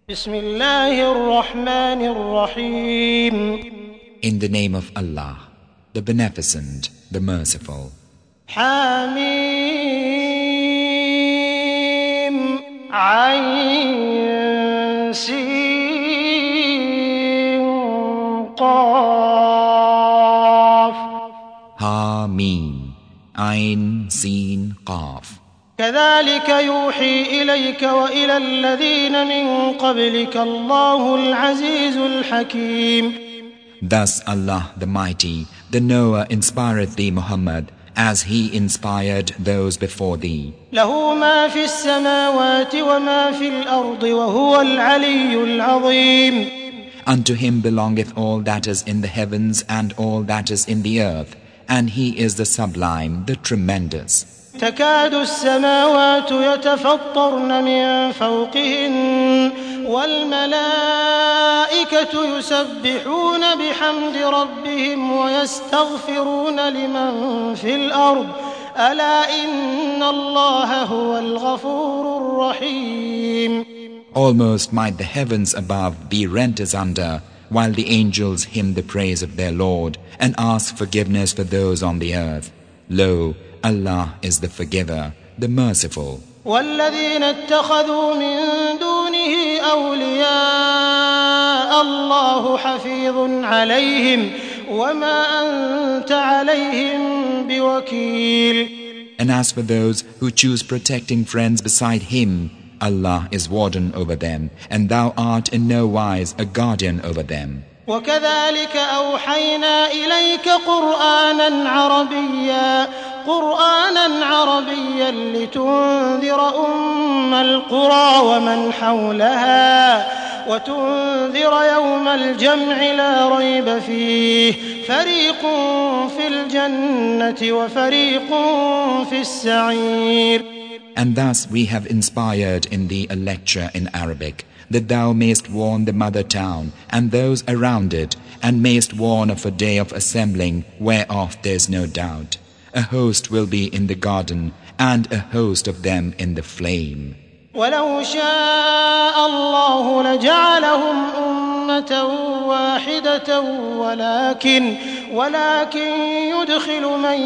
Bismillahir-Rahmanir-Rahim. In the name of Allah, the Beneficent, the Merciful. Hamim, Ayn, Sin, Qaf. Hamim, Ayn, Sin, Qaf. كذلك يوحي إليك وإلى الذين من قبلك الله العزيز الحكيم. Thus Allah the Mighty, the Knower, inspireth thee, Muhammad, as He inspired those before thee. له ما في السماوات وما في الأرض وهو العلي العظيم. Unto Him belongeth all that is in the heavens and all that is in the earth, and He is the sublime, the tremendous. تكاد السماوات يتفطرن من فوقهن والملائكة يسبحون بحمد ربهم ويستغفرون لمن في الأرض ألا إن الله هو الغفور الرحيم. Almost might the heavens above be rent asunder, while the angels hymn the praise of their Lord and ask forgiveness for those on the earth. Lo, Allah is the forgiver, the merciful. والذين اتخذوا من دونه أولياء الله حفيظ عليهم وما أنت عليهم بوكيل. And as for those who choose protecting friends beside Him, Allah is warden over them, and thou art in no wise a guardian over them. وكذلك أوحينا إليك قرآنا عربيا لتنذر أم القرى ومن حولها وتنذر يوم الجمع لا ريب فيه فريق في الجنة وفريق في السعير. And thus we have inspired in thee a lecture in Arabic, that thou mayest warn the mother town and those around it, and mayest warn of a day of assembling whereof there is no doubt. A host will be in the garden, and a host of them in the flame. وَلَوْ شَاءَ اللَّهُ لَجَعَلَهُمْ أُمَّةً وَاحِدَةً ولكن يدخل من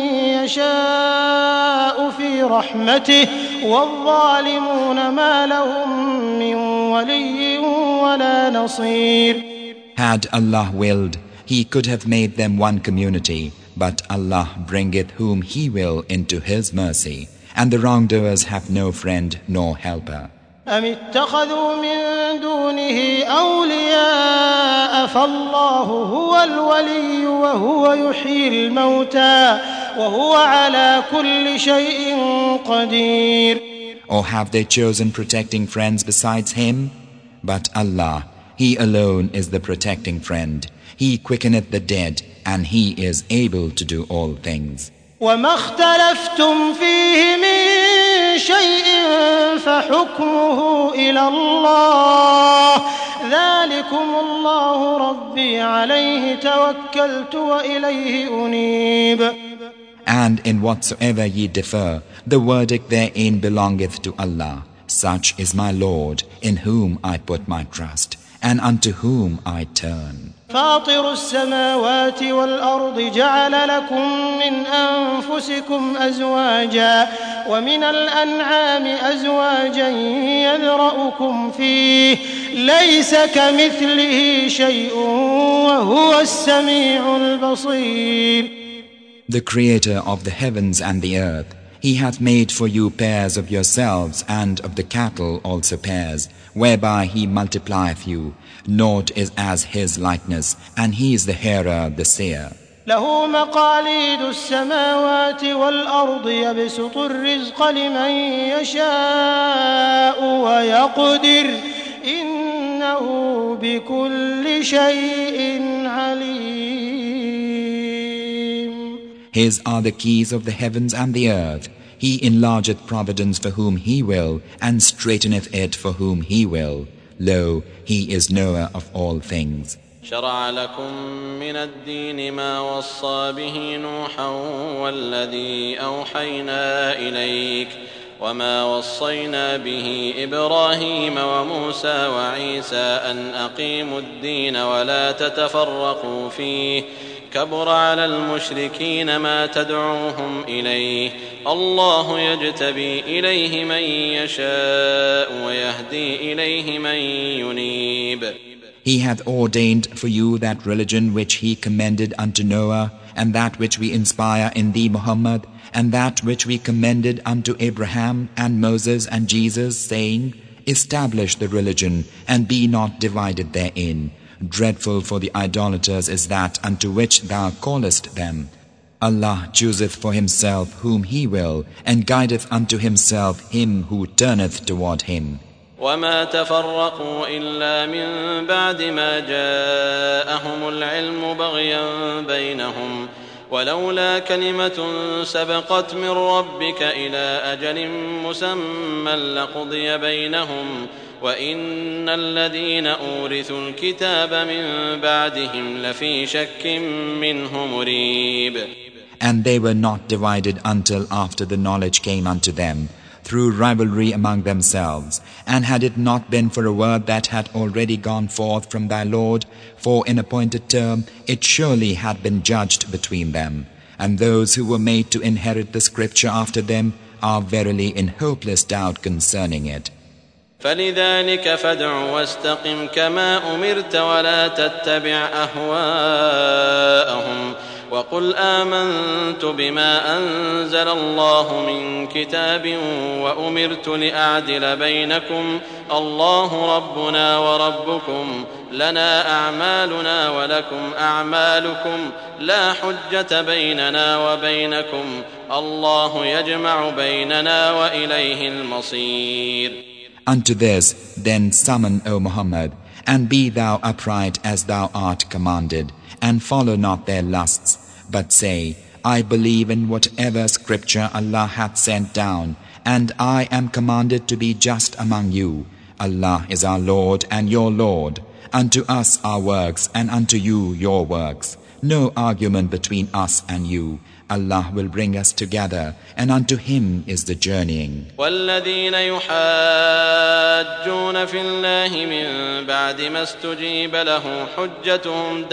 يشاء في رحمته والظالمون ما لهم من ولي ولا نصير. Had Allah willed, He could have made them one community, but Allah bringeth whom He will into His mercy, and the wrongdoers have no friend nor helper. أم اتخذوا من دونه أولياء فالله هو الولي وهو يحيي الموتى وهو على كل شيء قدير. Or have they chosen protecting friends besides Him? But Allah, He alone is the protecting friend. He quickeneth the dead, and He is able to do all things. وما اختلفتم فيه من شيء فحكمه إلى الله ذلكم الله ربي عليه توكلت وإليه أنيب. And in whatsoever ye differ, the verdict therein belongeth to Allah. Such is my Lord, in whom I put my trust, and unto whom I turn. فاطر السماوات والأرض جعل لكم من أنفسكم أزواجا ومن الأنعام أزواجا يذرأكم فيه ليس كمثله شيء وهو السميع البصير. The Creator of the heavens and the earth, He hath made for you pairs of yourselves, and of the cattle also pairs, whereby He multiplieth you. Naught is as His likeness, and He is the hearer, the seer. له مقاليد السماوات والأرض يبسط الرزق لمن يشاء ويقدر إنه بكل شيء عليم. His are the keys of the heavens and the earth. He enlargeth providence for whom He will, and straighteneth it for whom He will. Lo, He is knower of all things. شرع لكم من الدين ما وصى به نوحا والذي أوحينا إليك وما وصينا به إبراهيم وموسى وعيسى أن أقيموا الدين ولا تتفرقوا فيه كبر على المشركين ما تدعوهم إليه الله يجتبي إليه من يشاء ويهدي إليه من ينيب. He hath ordained for you that religion which He commended unto Noah, and that which we inspire in thee, Muhammad, and that which we commended unto Abraham and Moses and Jesus, saying, Establish the religion, and be not divided therein. Dreadful for the idolaters is that unto which thou callest them. Allah chooseth for Himself whom He will, and guideth unto Himself him who turneth toward Him. وما تفرقوا إلا من بعد ما جاءهم العلم بغيا بينهم ولولا كلمة سبقت من ربك إلى أجل مسمى لقضي بينهم وإن الذين أورثوا الكتاب من بعدهم لفي شك منه مريب. And they were not divided until after the knowledge came unto them, through rivalry among themselves. And had it not been for a word that had already gone forth from thy Lord, for an appointed term, it surely had been judged between them. And those who were made to inherit the scripture after them are verily in hopeless doubt concerning it. فلذلك فادع واستقم كما أمرت ولا تتبع أهواءهم وقل آمنت بما أنزل الله من كتاب وأمرت لأعدل بينكم الله ربنا وربكم لنا أعمالنا ولكم أعمالكم لا حجة بيننا وبينكم الله يجمع بيننا وإليه المصير. Unto this then summon, O Muhammad, and be thou upright as thou art commanded, and follow not their lusts, but say, I believe in whatever scripture Allah hath sent down, and I am commanded to be just among you. Allah is our Lord and your Lord. Unto us our works, and unto you your works. No argument between us and you. Allah will bring us together, and unto Him is the journeying. والذين يحاجون في الله من بعد ما استجيب له حجتهم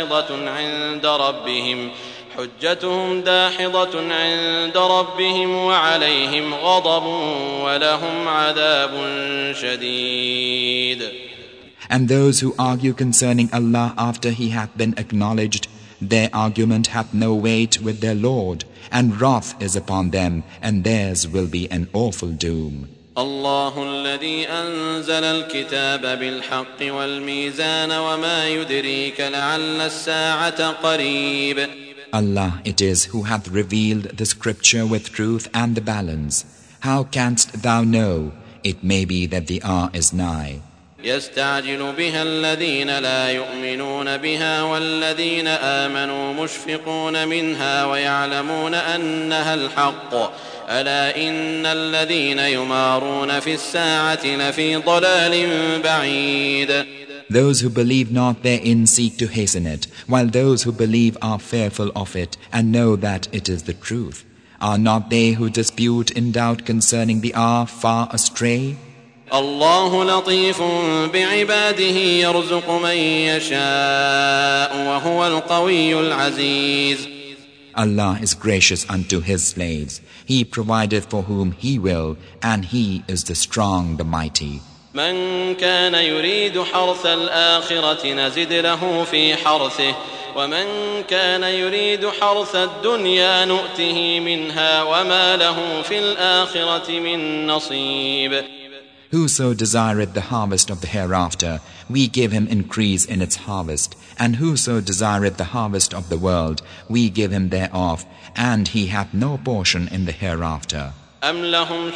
داحضة عند ربهم وعليهم غضب ولهم عذاب شديد. And those who argue concerning Allah after He hath been acknowledged, their argument hath no weight with their Lord, and wrath is upon them, and theirs will be an awful doom. الله الذي أنزل الكتاب بالحق والميزان وما يدريك لعل الساعة قريب. Allah it is who hath revealed the scripture with truth and the balance. How canst thou know? It may be that the hour is nigh. يستعجل بها الذين لا يؤمنون بها والذين آمنوا مشفقون منها ويعلمون أنها الحق ألا إن الذين يمارون في الساعة لفي ضلال بعيد. Those who believe not therein seek to hasten it, while those who believe are fearful of it and know that it is the truth. Are not they who dispute in doubt concerning the hour far astray? الله لطيف بعباده يرزق من يشاء وهو القوي العزيز. Allah is gracious unto His slaves. He provideth for whom He will, and He is the strong, the mighty. من كان يريد حرث الآخرة نزد له في حرثه ومن كان يريد حرث الدنيا نؤته منها وما له في الآخرة من نصيب. Whoso desireth the harvest of the hereafter, we give him increase in its harvest. And whoso desireth the harvest of the world, we give him thereof, and he hath no portion in the hereafter. أم لهم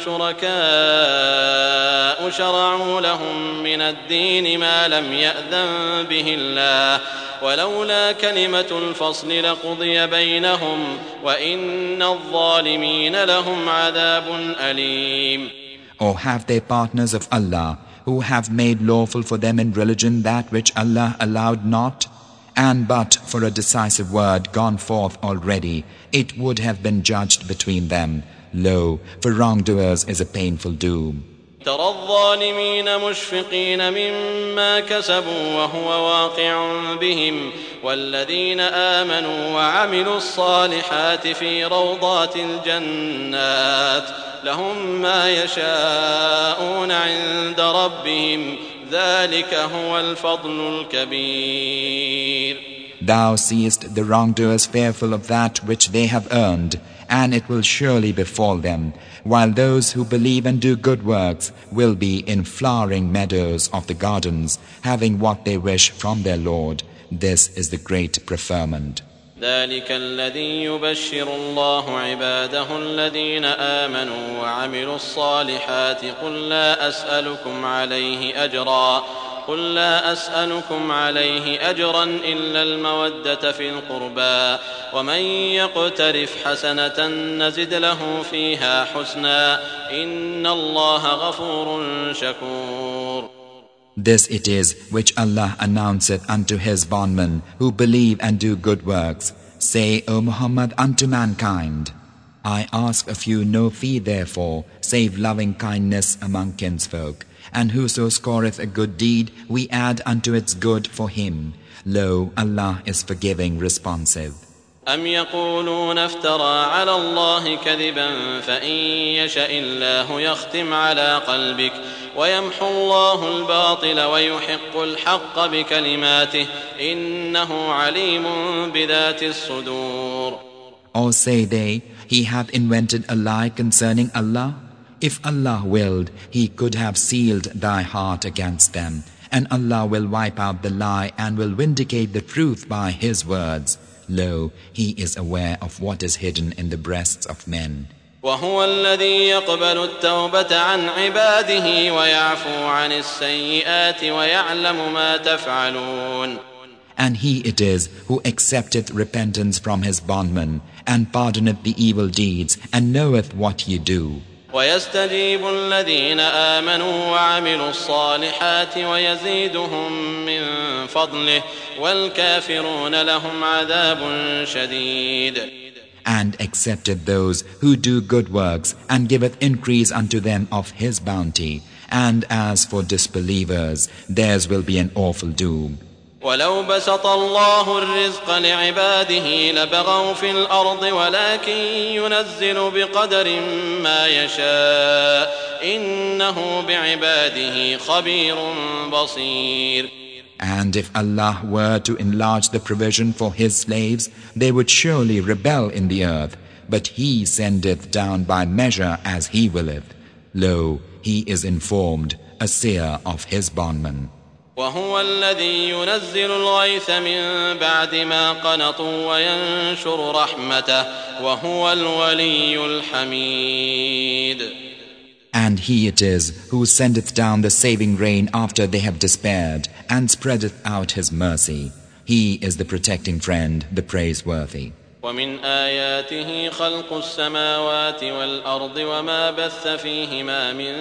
شركاء شرعوا لهم من الدين ما لم يأذن به الله ولولا كلمة الفصل لقضي بينهم وإن الظالمين لهم عذاب أليم. Or have they partners of Allah, who have made lawful for them in religion that which Allah allowed not? And but for a decisive word gone forth already, it would have been judged between them. Lo, for wrongdoers is a painful doom. ترى الظالمين مشفقين مما كسبوا وهو واقع بهم والذين آمنوا وعملوا الصالحات في روضات الجنات لهم ما يشاءون عند ربهم ذلك هو الفضل الكبير. Thou seest the wrongdoers fearful of that which they have earned, and it will surely befall them, while those who believe and do good works will be in flowering meadows of the gardens, having what they wish from their Lord. This is the great preferment. ذلك الذي يبشر الله عباده الذين آمنوا وعملوا الصالحات قل لا أسألكم عليه أجرا إلا المودة في القربى ومن يقترف حسنة نزد له فيها حسنا إن الله غفور شكور. This it is which Allah announceth unto His bondmen who believe and do good works. Say, O Muhammad, unto mankind, I ask of you no fee therefore, save loving kindness among kinsfolk. And whoso scoreth a good deed, we add unto its good for him. Lo, Allah is forgiving, responsive. أم يقولون افترى على الله كذبا فإن يشأ الله يختم على قلبك ويمحو الله الباطل ويحق الحق بكلماته إنه عليم بذات الصدور. Or say they, he hath invented a lie concerning Allah? If Allah willed, He could have sealed thy heart against them, and Allah will wipe out the lie and will vindicate the truth by His words. Lo, He is aware of what is hidden in the breasts of men. وهو الذي يقبل التوبة عن عباده ويعفو عن السيئات ويعلم ما تفعلون. And He it is who accepteth repentance from His bondmen, and pardoneth the evil deeds, and knoweth what ye do. ويستجيب الذين آمنوا وعملوا الصالحات ويزيدهم من فضله والكافرون لهم عذاب شديد. And accepteth those who do good works, and giveth increase unto them of His bounty. And as for disbelievers, theirs will be an awful doom. ولو بسط الله الرزق لعباده لبغوا في الأرض ولكن ينزل بقدر ما يشاء إنه بعباده خبير بصير. And if Allah were to enlarge the provision for His slaves, they would surely rebel in the earth. But He sendeth down by measure as He willeth. Lo, He is informed, a seer of His bondmen. وهو الذي ينزل الغيث من بعد ما قنطوا وينشر رحمته وهو الولي الحميد. And He it is who sendeth down the saving rain after they have despaired, and spreadeth out His mercy. He is the protecting friend, the praiseworthy. ومن آياته خلق السماوات والأرض وما بث فيهما من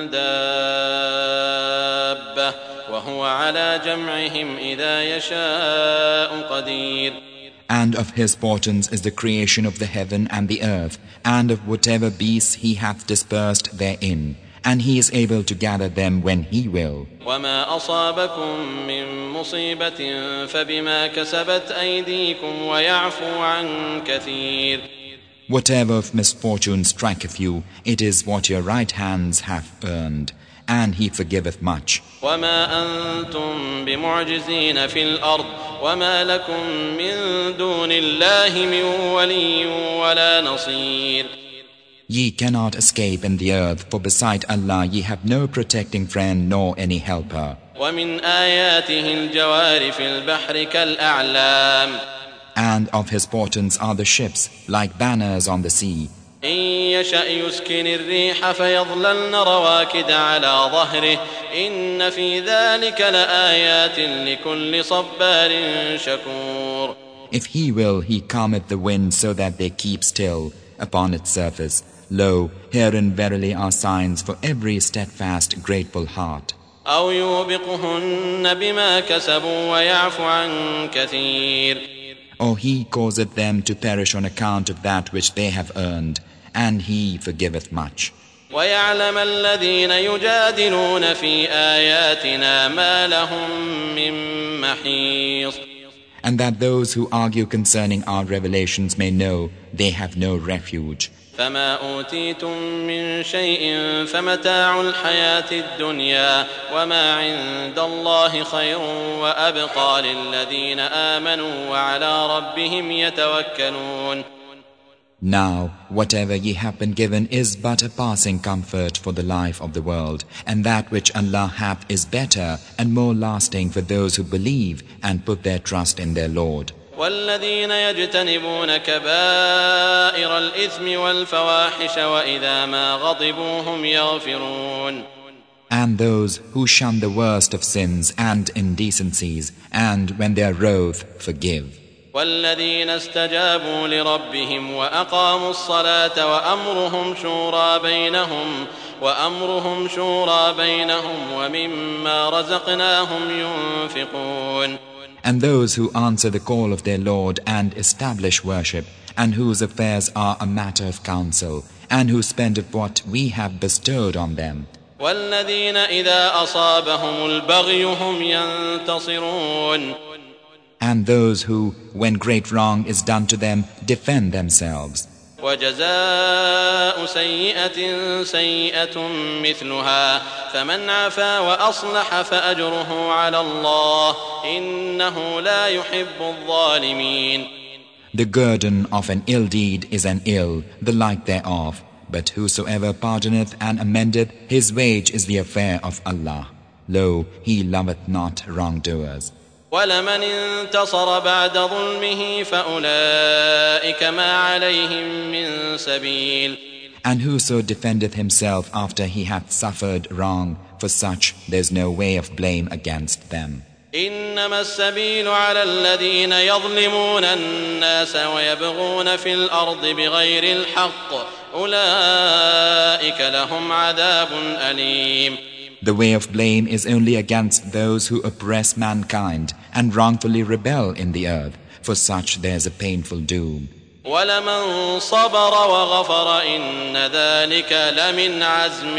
دابة وهو على جمعهم إذا يشاء قدير. And of His portents is the creation of the heaven and the earth, and of whatever beasts He hath dispersed therein, and He is able to gather them when He will. وما أصابكم من مصيبة فبما كسبت أيديكم ويعفو عن كثير. Whatever of misfortune striketh you, it is what your right hands have earned, and He forgiveth much. وما أنتم بمعجزين في الأرض وما لكم من دون الله من ولي ولا نصير. Ye cannot escape in the earth, for beside Allah ye have no protecting friend nor any helper. ومن آياته الجوار في البحر كالأعلام. And of His portents are the ships, like banners on the sea. إن يشأ يسكن الريح فيظللن رواكد على ظهره إن في ذلك لآيات لكل صبار شكور. If He will, He calmeth the wind so that they keep still upon its surface. Lo, herein verily are signs for every steadfast, grateful heart. أو يوبقهن بما كسبوا ويعفو عن كثير. Or He causeth them to perish on account of that which they have earned, and He forgiveth much. ويعلم الذين يجادلون في آياتنا ما لهم من محيص. And that those who argue concerning our revelations may know they have no refuge. فما أوتيتم من شيء فمتاع الحياة الدنيا وما عند الله خير وأبقى للذين آمنوا وعلى ربهم يتوكلون. Now, whatever ye have been given is but a passing comfort for the life of the world, and that which Allah hath is better and more lasting for those who believe and put their trust in their Lord. والذين يجتنبون كبائر الإثم والفواحش وإذا ما غضبوا هم يغفرون. And those who shun the worst of sins and indecencies, and when they are wroth, forgive. والذين استجابوا لربهم وأقاموا الصلاة وأمرهم شورى بينهم ومما رزقناهم ينفقون. And those who answer the call of their Lord and establish worship, and whose affairs are a matter of counsel, and who spend of what we have bestowed on them. والذين إذا أصابهم البغي هم ينتصرون. And those who, when great wrong is done to them, defend themselves. وجزاء سيئة سيئة مثلها فمن عفا وأصلح فأجره على الله إنه لا يحب الظالمين. The guerdon of an ill deed is an ill, the like thereof. But whosoever pardoneth and amendeth, his wage is the affair of Allah. Lo, He loveth not wrongdoers. ولمن انتصر بعد ظلمه فأولئك ما عليهم من سبيل. And whoso defendeth himself after he hath suffered wrong, for such there is no way of blame against them. إنما السبيل على الذين يظلمون الناس ويبغون في الأرض بغير الحق أولئك لهم عذاب أليم. The way of blame is only against those who oppress mankind and wrongfully rebel in the earth. For such there is a painful doom. وَلَمَنْ صَبَرَ وَغَفَرَ إِنَّ ذَلِكَ لَمِنْ عَزْمِ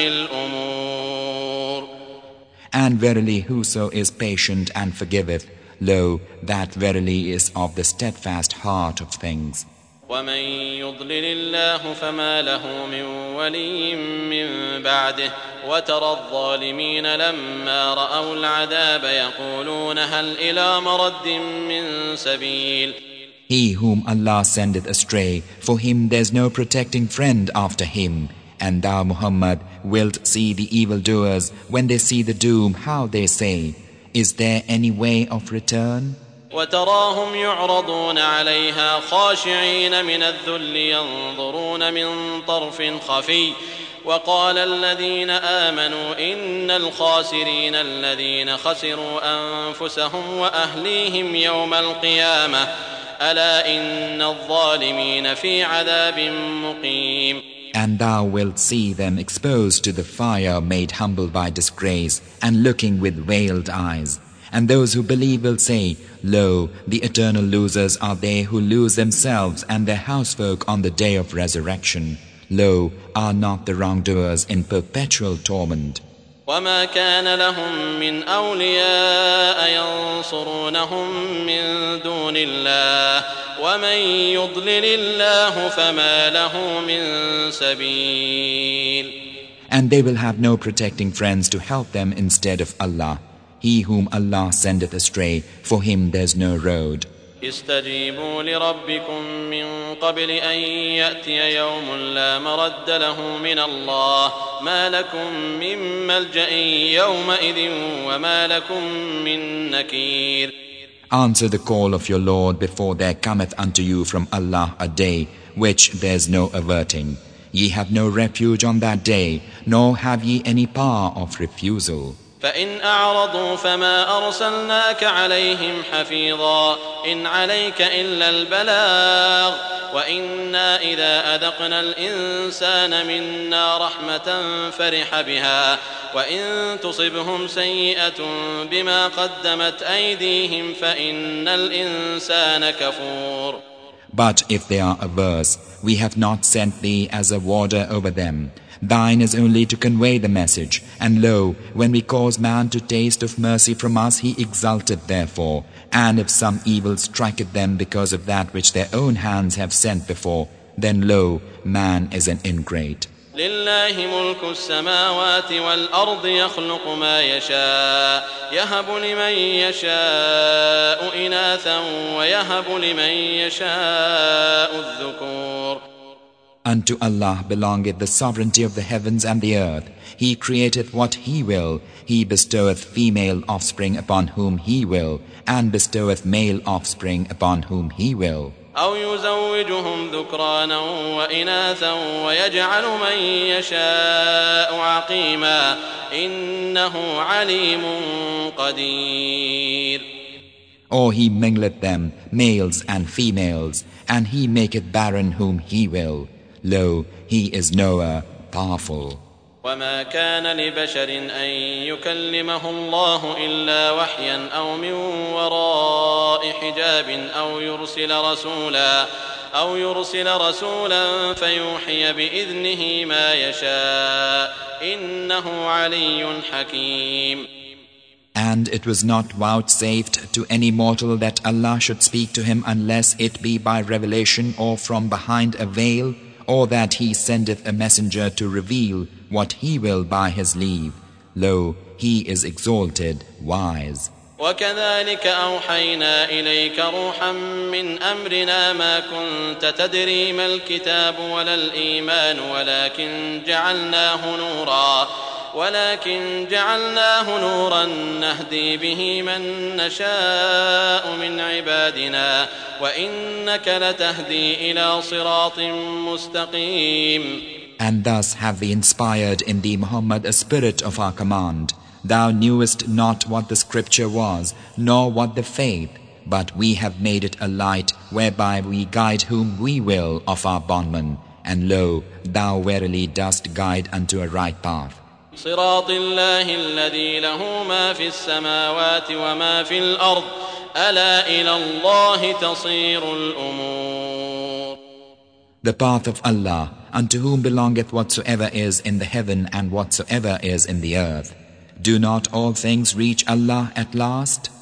الْأُمُورِ. And verily whoso is patient and forgiveth, lo, that verily is of the steadfast heart of things. ومن يضلل الله فما له من ولي من بعده وترى الظالمين لما رأوا العذاب يقولون هل إلى مرد من سبيل. He whom Allah sendeth astray, for him there is no protecting friend after him. And thou, Muhammad, wilt see the evildoers when they see the doom, how they say, is there any way of return? وتراهم يعرضون عليها خاشعين من الذل ينظرون من طرف خفي وقال الذين آمنوا إن الخاسرين الذين خسروا أنفسهم وأهليهم يوم القيامة ألا إن الظالمين في عذاب مقيم. And thou wilt see them exposed to the fire, made humble by disgrace, and looking with veiled eyes. And those who believe will say, Lo, the eternal losers are they who lose themselves and their housefolk on the day of resurrection. Lo, are not the wrongdoers in perpetual torment. وما كان لهم من أولياء ينصرونهم من دون الله ومن يضلل الله فما له من سبيل. And they will have no protecting friends to help them instead of Allah. He whom Allah sendeth astray, for him there is no road. استجيبوا لربكم من قبل أن يأتي يوم لا مرد له من الله ما لكم من ملجأ يومئذ وما لكم من نكير. Answer the call of your Lord before there cometh unto you from Allah a day which there is no averting. Ye have no refuge on that day, nor have ye any power of refusal. فإن أعرضوا فما أرسلناك عليهم حفيظا إن عليك إلا البلاغ وإنا إذا أذقنا الإنسان منا رحمة فرح بها وإن تصبهم سيئة بما قدمت أيديهم فإن الإنسان كفور. But if they are averse, we have not sent thee as a warder over them. Thine is only to convey the message. And lo, when we cause man to taste of mercy from us, he exulteth therefore. And if some evil striketh them because of that which their own hands have sent before, then lo, man is an ingrate. لله ملك السماوات والأرض يخلق ما يشاء يهب لمن يشاء إناثا ويهب لمن يشاء الذكور. Unto Allah belongeth the sovereignty of the heavens and the earth. He createth what He will. He bestoweth female offspring upon whom He will, and bestoweth male offspring upon whom He will. أو يزوجهم ذكرانا وإناثا ويجعل من يشاء عقيما إنه عليم قدير. Or He mingleth them, males and females, and He maketh barren whom He will. Lo, He is knower, powerful. وما كان لبشر أن يكلمه الله إلا وحيا أو من وراء حجاب أو يرسل رسولا فيوحي بإذنه ما يشاء إنه علي حكيم. And it was not vouchsafed to any mortal that Allah should speak to him unless it be by revelation or from behind a veil, or that He sendeth a messenger to reveal what He will by His leave. Lo, He is exalted, wise. وكذلك أوحينا إليك روحا من أمرنا ما كنت تدري ما الكتاب ولا الإيمان ولكن جعلناه نورا نهدي به من نشاء من عبادنا وإنك لتهدي إلى صراط مستقيم. And thus have we inspired in thee, Muhammad, a spirit of our command. Thou knewest not what the scripture was, nor what the faith, but we have made it a light whereby we guide whom we will of our bondmen. And lo, thou verily dost guide unto a right path. صراط الله الذي له ما في السماوات وما في الأرض ألا إلى الله تصير الأمور. The path of Allah, unto whom belongeth whatsoever is in the heaven and whatsoever is in the earth. Do not all things reach Allah at last?